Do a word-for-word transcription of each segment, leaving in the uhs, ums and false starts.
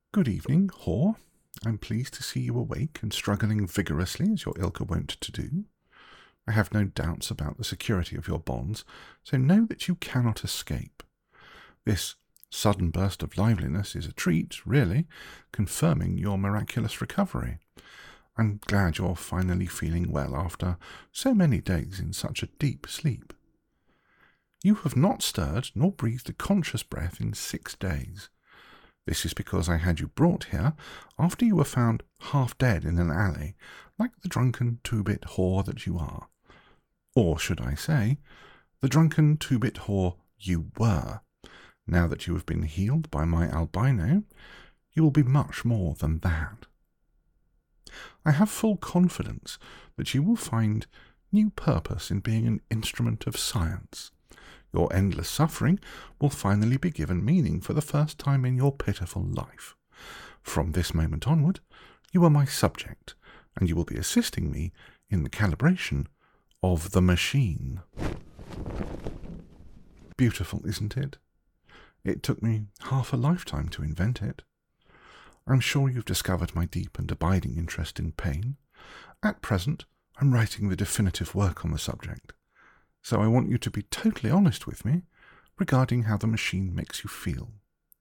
Good evening, whore. I'm pleased to see you awake and struggling vigorously as your ilk are wont to do. I have no doubts about the security of your bonds, so know that you cannot escape. This sudden burst of liveliness is a treat, really, confirming your miraculous recovery. I'm glad you're finally feeling well after so many days in such a deep sleep. You have not stirred nor breathed a conscious breath in six days. This is because I had you brought here after you were found half dead in an alley, like the drunken two-bit whore that you are. Or should I say, the drunken two-bit whore you were. Now that you have been healed by my albino, you will be much more than that. I have full confidence that you will find new purpose in being an instrument of science. Your endless suffering will finally be given meaning for the first time in your pitiful life. From this moment onward, you are my subject, and you will be assisting me in the calibration of the machine. Beautiful, isn't it? It took me half a lifetime to invent it. I'm sure you've discovered my deep and abiding interest in pain. At present, I'm writing the definitive work on the subject. So I want you to be totally honest with me regarding how the machine makes you feel.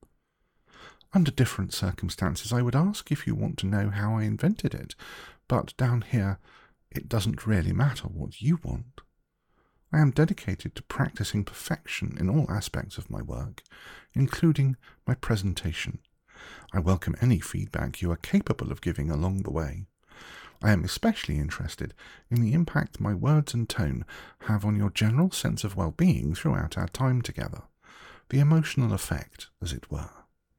Under different circumstances, I would ask if you want to know how I invented it, but down here, it doesn't really matter what you want. I am dedicated to practicing perfection in all aspects of my work, including my presentation. I welcome any feedback you are capable of giving along the way. I am especially interested in the impact my words and tone have on your general sense of well-being throughout our time together, the emotional effect, as it were.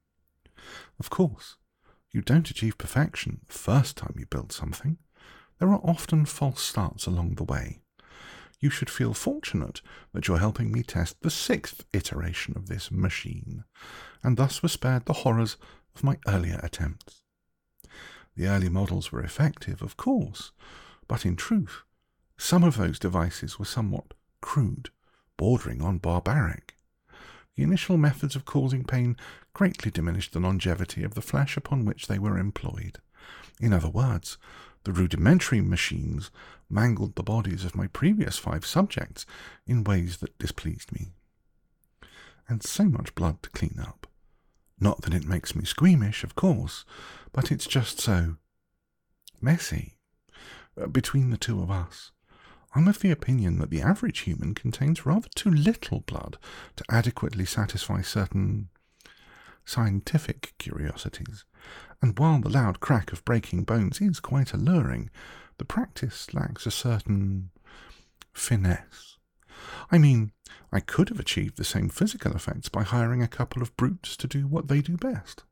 Of course, you don't achieve perfection the first time you build something. There are often false starts along the way. You should feel fortunate that you're helping me test the sixth iteration of this machine, and thus were spared the horrors of my earlier attempts. The early models were effective, of course, but in truth, some of those devices were somewhat crude, bordering on barbaric. The initial methods of causing pain greatly diminished the longevity of the flesh upon which they were employed. In other words, the rudimentary machines mangled the bodies of my previous five subjects in ways that displeased me. And so much blood to clean up. Not that it makes me squeamish, of course, but it's just so messy. Between the two of us, I'm of the opinion that the average human contains rather too little blood to adequately satisfy certain scientific curiosities, and while the loud crack of breaking bones is quite alluring, the practice lacks a certain finesse. I mean, I could have achieved the same physical effects by hiring a couple of brutes to do what they do best.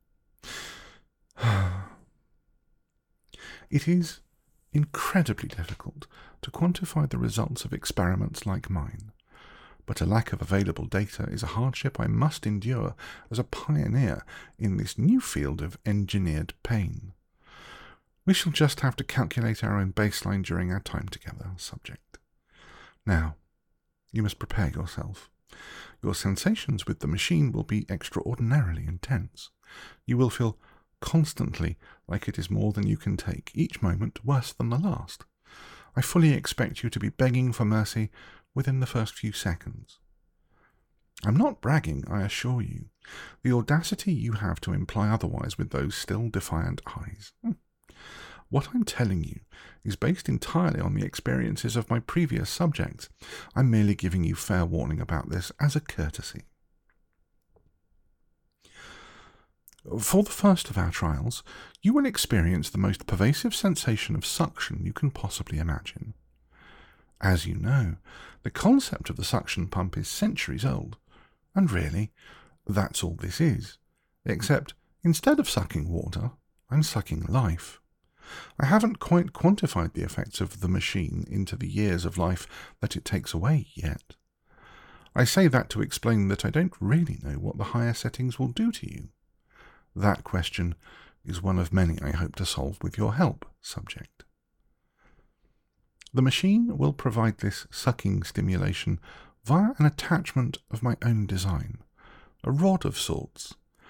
It is incredibly difficult to quantify the results of experiments like mine, but a lack of available data is a hardship I must endure as a pioneer in this new field of engineered pain. We shall just have to calculate our own baseline during our time together, subject. Now, you must prepare yourself. Your sensations with the machine will be extraordinarily intense. You will feel constantly like it is more than you can take, each moment worse than the last. I fully expect you to be begging for mercy within the first few seconds. I'm not bragging, I assure you. The audacity you have to imply otherwise with those still defiant eyes. What I'm telling you is based entirely on the experiences of my previous subjects. I'm merely giving you fair warning about this as a courtesy. For the first of our trials, you will experience the most pervasive sensation of suction you can possibly imagine. As you know, the concept of the suction pump is centuries old, and really, that's all this is, except instead of sucking water, I'm sucking life. I haven't quite quantified the effects of the machine into the years of life that it takes away yet. I say that to explain that I don't really know what the higher settings will do to you. That question is one of many I hope to solve with your help, subject. The machine will provide this sucking stimulation via an attachment of my own design, a rod of sorts.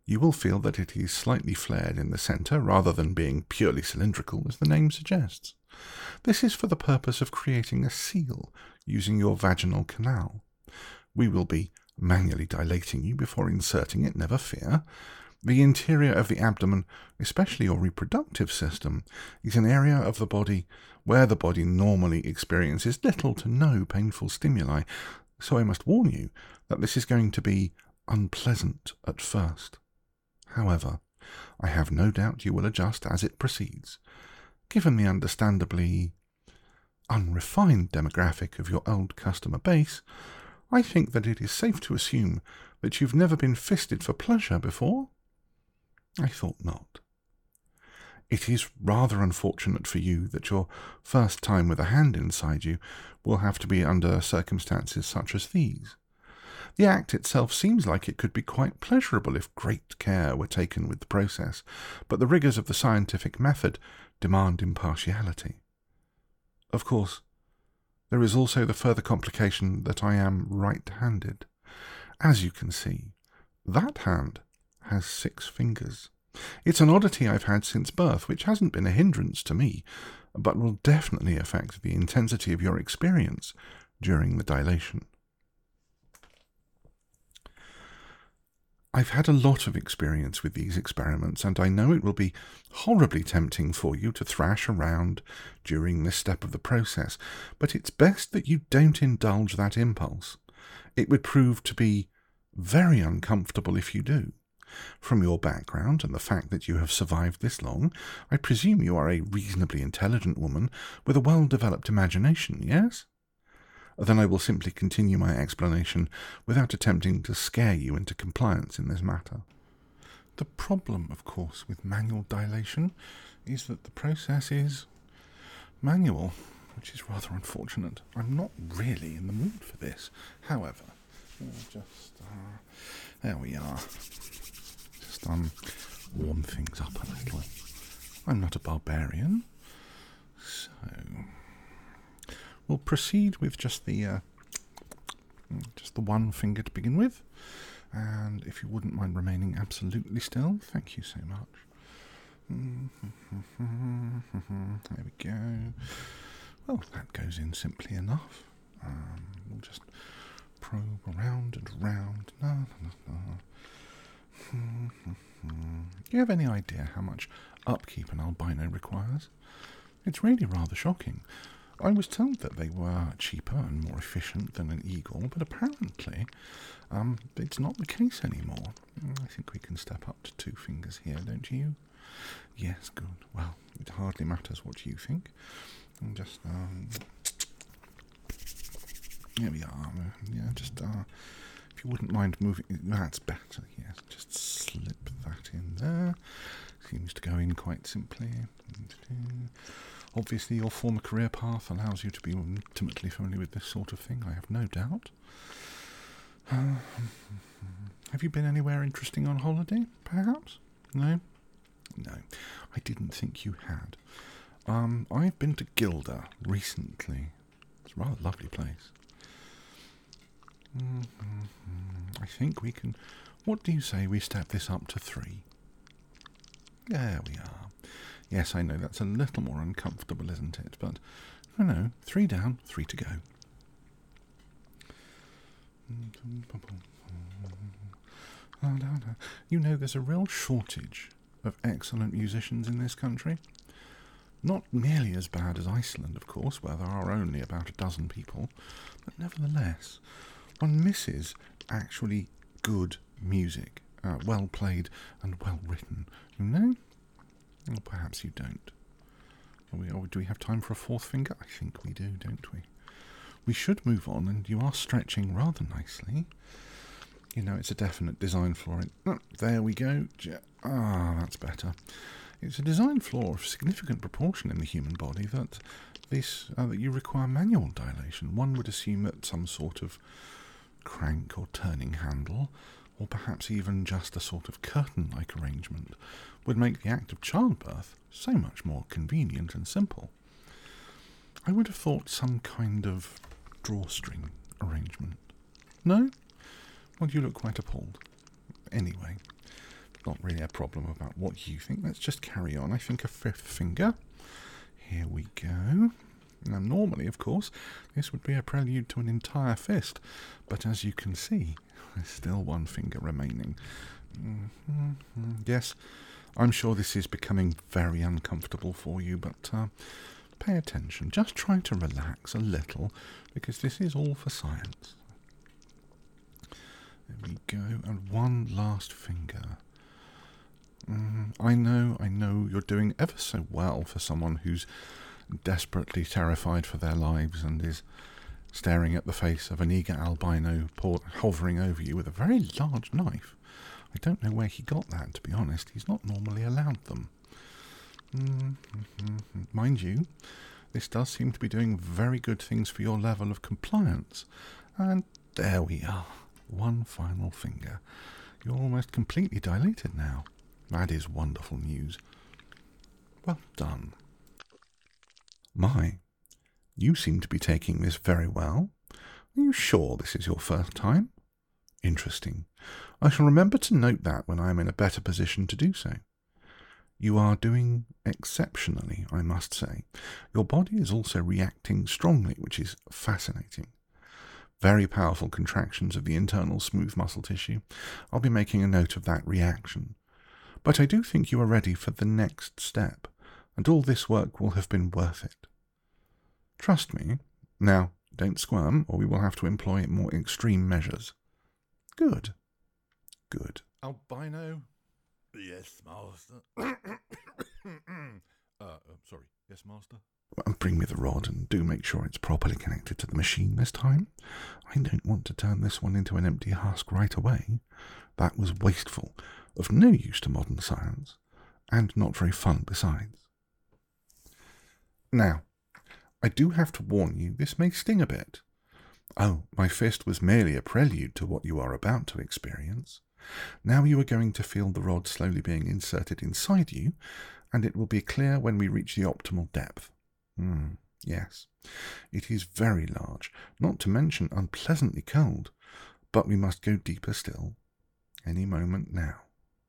You will feel that it is slightly flared in the centre rather than being purely cylindrical, as the name suggests. This is for the purpose of creating a seal using your vaginal canal. We will be manually dilating you before inserting it, never fear. The interior of the abdomen, especially your reproductive system, is an area of the body where the body normally experiences little to no painful stimuli, so I must warn you that this is going to be unpleasant at first. However, I have no doubt you will adjust as it proceeds. Given the understandably unrefined demographic of your old customer base, I think that it is safe to assume that you've never been fisted for pleasure before. I thought not. It is rather unfortunate for you that your first time with a hand inside you will have to be under circumstances such as these. The act itself seems like it could be quite pleasurable if great care were taken with the process, but the rigours of the scientific method demand impartiality. Of course, there is also the further complication that I am right-handed. As you can see, that hand has six fingers. It's an oddity I've had since birth, which hasn't been a hindrance to me, but will definitely affect the intensity of your experience during the dilation. I've had a lot of experience with these experiments, and I know it will be horribly tempting for you to thrash around during this step of the process, but it's best that you don't indulge that impulse. It would prove to be very uncomfortable if you do. From your background and the fact that you have survived this long, I presume you are a reasonably intelligent woman with a well-developed imagination, yes? Then I will simply continue my explanation without attempting to scare you into compliance in this matter. The problem, of course, with manual dilation is that the process is manual, which is rather unfortunate. I'm not really in the mood for this. However, just uh, there we are. Just um, warm things up a little. I'm not a barbarian, so we'll proceed with just the uh, just the one finger to begin with. And if you wouldn't mind remaining absolutely still, thank you so much. There we go. Well, that goes in simply enough. Um, we'll just probe around and around. No, no, no. Do you have any idea how much upkeep an albino requires? It's really rather shocking. I was told that they were cheaper and more efficient than an eagle, but apparently um, it's not the case anymore. I think we can step up to two fingers here, don't you? Yes, good. Well, it hardly matters what you think. I'm just, um, here we are. Yeah, just, uh, if you wouldn't mind moving, that's better, yes. Just slip that in there. Seems to go in quite simply. Obviously, your former career path allows you to be intimately familiar with this sort of thing, I have no doubt. Uh, have you been anywhere interesting on holiday, perhaps? No? No, I didn't think you had. Um, I've been to Gilda recently. It's a rather lovely place. Mm-hmm. I think we can... What do you say we step this up to three? There we are. Yes, I know that's a little more uncomfortable, isn't it? But, no, no, three down, three to go. You know, there's a real shortage of excellent musicians in this country. Not nearly as bad as Iceland, of course, where there are only about a dozen people, but nevertheless, one misses actually good music, uh, well played and well written, you know? Or perhaps you don't. Are we, or do we have time for a fourth finger? I think we do, don't we? We should move on, and you are stretching rather nicely. You know, it's a definite design flaw. Oh, there we go. Ah, that's better. It's a design flaw of significant proportion in the human body that this uh, that you require manual dilation. One would assume that some sort of crank or turning handle, or perhaps even just a sort of curtain-like arrangement, would make the act of childbirth so much more convenient and simple. I would have thought some kind of drawstring arrangement. No? Well, you look quite appalled. Anyway, not really a problem about what you think. Let's just carry on. I think a fifth finger. Here we go. Now, normally, of course, this would be a prelude to an entire fist, but as you can see, there's still one finger remaining. Mm-hmm. Yes, I'm sure this is becoming very uncomfortable for you, but uh, pay attention. Just try to relax a little, because this is all for science. There we go, and one last finger. Mm, I know, I know you're doing ever so well for someone who's desperately terrified for their lives and is staring at the face of an eager albino hovering over you with a very large knife. I don't know where he got that, to be honest. He's not normally allowed them. Mm-hmm. Mind you, this does seem to be doing very good things for your level of compliance. And there we are. One final finger. You're almost completely dilated now. That is wonderful news. Well done. My, you seem to be taking this very well. Are you sure this is your first time? Interesting. I shall remember to note that when I am in a better position to do so. You are doing exceptionally, I must say. Your body is also reacting strongly, which is fascinating. Very powerful contractions of the internal smooth muscle tissue. I'll be making a note of that reaction. But I do think you are ready for the next step, and all this work will have been worth it. Trust me. Now, don't squirm, or we will have to employ more extreme measures. Good. Good. Albino? Yes, master. uh, uh, sorry. Yes, master? Bring me the rod, and do make sure it's properly connected to the machine this time. I don't want to turn this one into an empty husk right away. That was wasteful, of no use to modern science, and not very fun besides. Now, I do have to warn you, this may sting a bit. Oh, my fist was merely a prelude to what you are about to experience. Now you are going to feel the rod slowly being inserted inside you, and it will be clear when we reach the optimal depth. Hmm, yes, it is very large, not to mention unpleasantly cold, but we must go deeper still, any moment now.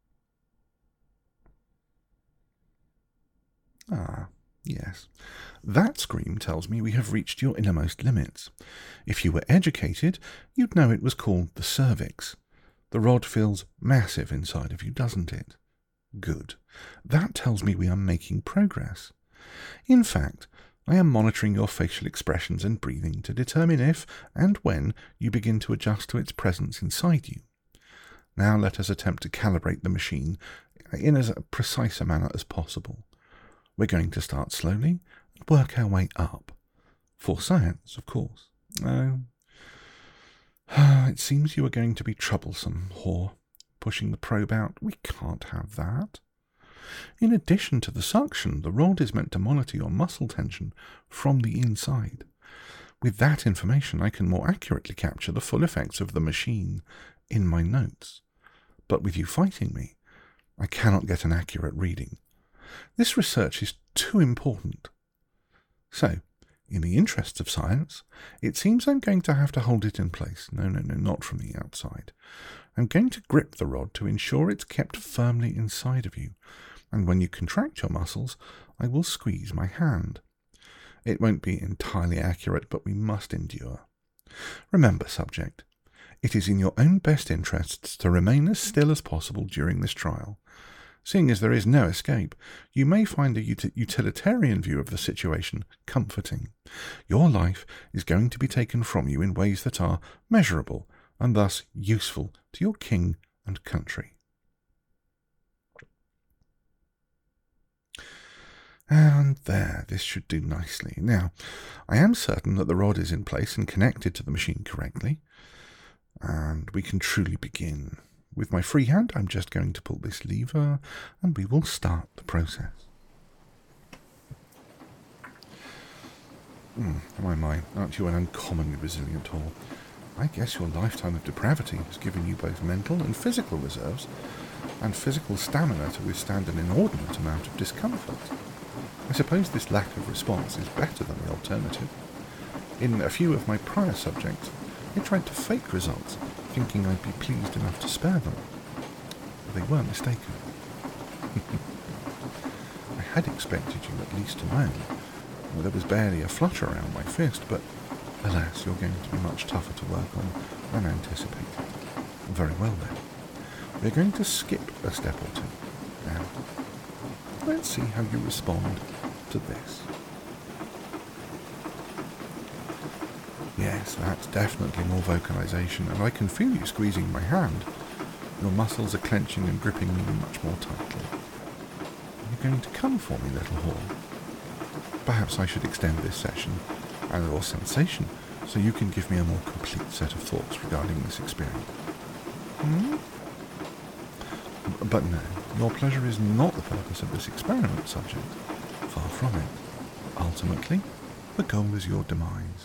Ah, yes. That scream tells me we have reached your innermost limits. If you were educated, you'd know it was called the cervix. The rod feels massive inside of you, doesn't it? Good. That tells me we are making progress. In fact, I am monitoring your facial expressions and breathing to determine if and when you begin to adjust to its presence inside you. Now let us attempt to calibrate the machine in as precise a manner as possible. We're going to start slowly and work our way up. For science, of course. Oh, it seems you are going to be troublesome, whore. Pushing the probe out, we can't have that. In addition to the suction, the rod is meant to monitor your muscle tension from the inside. With that information, I can more accurately capture the full effects of the machine in my notes. But with you fighting me, I cannot get an accurate reading. This research is too important. So, in the interests of science, it seems I'm going to have to hold it in place. No, no, no, not from the outside. I'm going to grip the rod to ensure it's kept firmly inside of you, and when you contract your muscles, I will squeeze my hand. It won't be entirely accurate, but we must endure. Remember, subject, it is in your own best interests to remain as still as possible during this trial. Seeing as there is no escape, you may find a ut- utilitarian view of the situation comforting. Your life is going to be taken from you in ways that are measurable and thus useful to your king and country. And there, this should do nicely. Now, I am certain that the rod is in place and connected to the machine correctly, and we can truly begin. With my free hand, I'm just going to pull this lever, and we will start the process. Mm, my, my, aren't you an uncommonly resilient whore? I guess your lifetime of depravity has given you both mental and physical reserves, and physical stamina to withstand an inordinate amount of discomfort. I suppose this lack of response is better than the alternative. In a few of my prior subjects, I tried to fake results, thinking I'd be pleased enough to spare them. They weren't mistaken. I had expected you at least to moan. Well, there was barely a flutter around my fist, but alas, you're going to be much tougher to work on than anticipated. Very well then. We're going to skip a step or two. Now, let's see how you respond to this. Yes, that's definitely more vocalization, and I can feel you squeezing my hand. Your muscles are clenching and gripping me much more tightly. You're going to come for me, little whore. Perhaps I should extend this session and or sensation so you can give me a more complete set of thoughts regarding this experience. Hmm? But no, your pleasure is not the purpose of this experiment, subject. Far from it. Ultimately, the goal is your demise.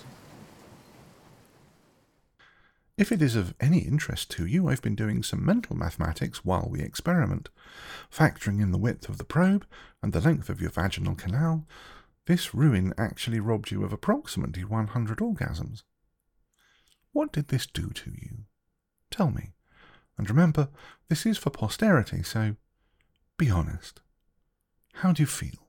If it is of any interest to you, I've been doing some mental mathematics while we experiment. Factoring in the width of the probe and the length of your vaginal canal, this ruin actually robbed you of approximately one hundred orgasms. What did this do to you? Tell me. And remember, this is for posterity, so be honest. How do you feel?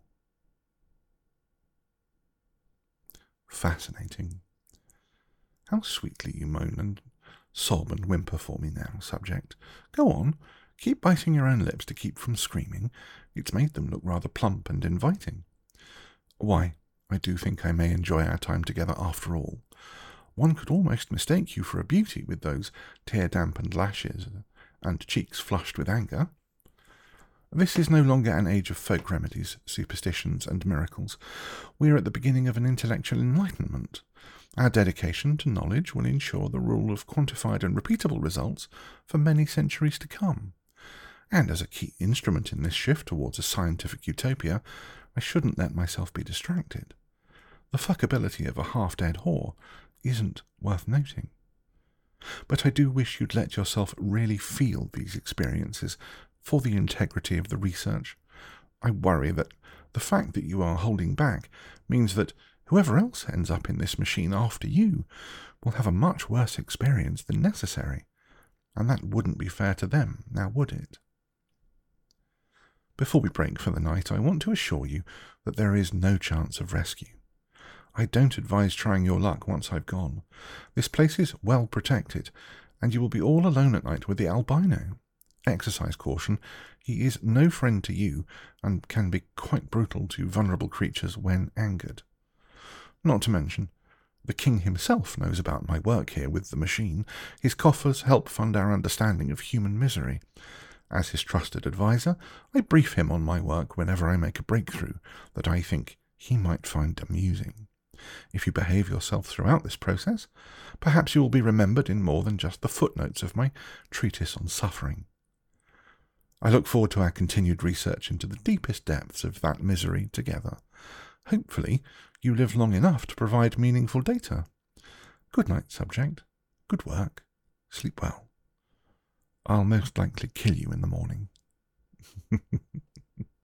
Fascinating. How sweetly you moan and sob and whimper for me now, subject. Go on, keep biting your own lips to keep from screaming. It's made them look rather plump and inviting. Why, I do think I may enjoy our time together after all. One could almost mistake you for a beauty with those tear-dampened lashes and cheeks flushed with anger. This is no longer an age of folk remedies, superstitions, and miracles. We are at the beginning of an intellectual enlightenment. Our dedication to knowledge will ensure the rule of quantified and repeatable results for many centuries to come. And as a key instrument in this shift towards a scientific utopia, I shouldn't let myself be distracted. The fuckability of a half-dead whore isn't worth noting. But I do wish you'd let yourself really feel these experiences for the integrity of the research. I worry that the fact that you are holding back means that whoever else ends up in this machine after you will have a much worse experience than necessary, and that wouldn't be fair to them, now would it? Before we break for the night, I want to assure you that there is no chance of rescue. I don't advise trying your luck once I've gone. This place is well protected, and you will be all alone at night with the albino. Exercise caution. He is no friend to you, and can be quite brutal to vulnerable creatures when angered. Not to mention, the king himself knows about my work here with the machine. His coffers help fund our understanding of human misery. As his trusted advisor, I brief him on my work whenever I make a breakthrough that I think he might find amusing. If you behave yourself throughout this process, perhaps you will be remembered in more than just the footnotes of my treatise on suffering. I look forward to our continued research into the deepest depths of that misery together. Hopefully, you live long enough to provide meaningful data. Good night, subject. Good work. Sleep well. I'll most likely kill you in the morning.